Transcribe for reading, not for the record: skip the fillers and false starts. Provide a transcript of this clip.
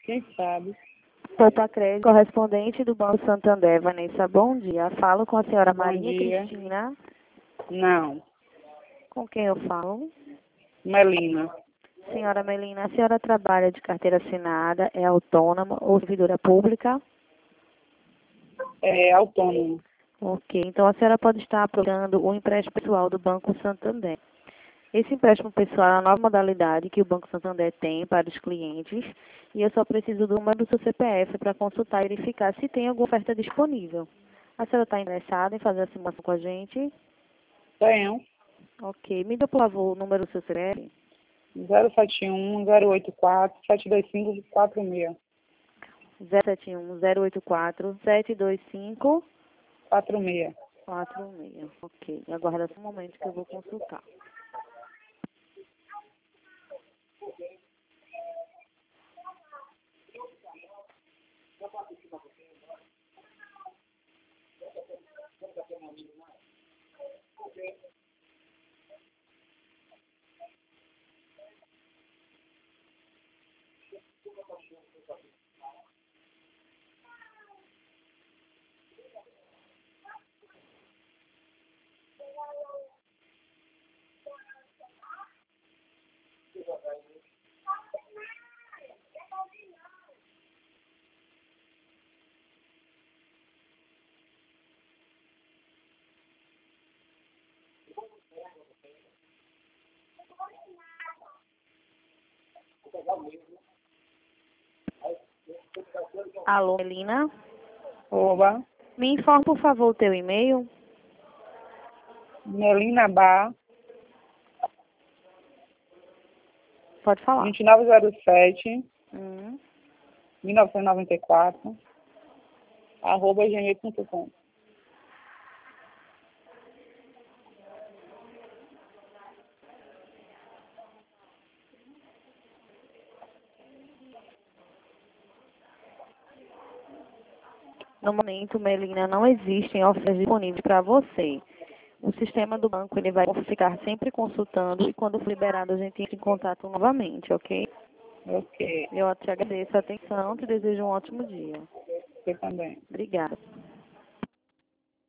Quem sabe? Poupa Crédito, correspondente do Banco Santander. Vanessa, bom dia. Falo com a senhora Bom Maria dia. Cristina. Não. Com quem eu falo? Melina. Senhora Melina, a senhora trabalha de carteira assinada, é autônoma ou servidora pública? É autônomo. Ok, então a senhora pode estar procurando o empréstimo pessoal do Banco Santander. Esse empréstimo pessoal é a nova modalidade que o Banco Santander tem para os clientes e eu só preciso do número do seu CPF para consultar e verificar se tem alguma oferta disponível. A senhora está interessada em fazer a simulação com a gente? Tenho. Ok, me dê, por favor, o número do seu CPF. 071 084 725 46. 071 084 725 46. 46. Ok, aguarda só um momento que eu vou consultar. Alô, Melina? Oba. Me informa, por favor, o teu e-mail. Melina Bar, Pode falar. 2907 Hum. 1994 @gmail.com. No momento, Melina, não existem ofertas disponíveis para você. O sistema do banco ele vai ficar sempre consultando e quando for liberado a gente entra em contato novamente, ok? Ok. Eu te agradeço a atenção, te desejo um ótimo dia. Você também. Obrigada.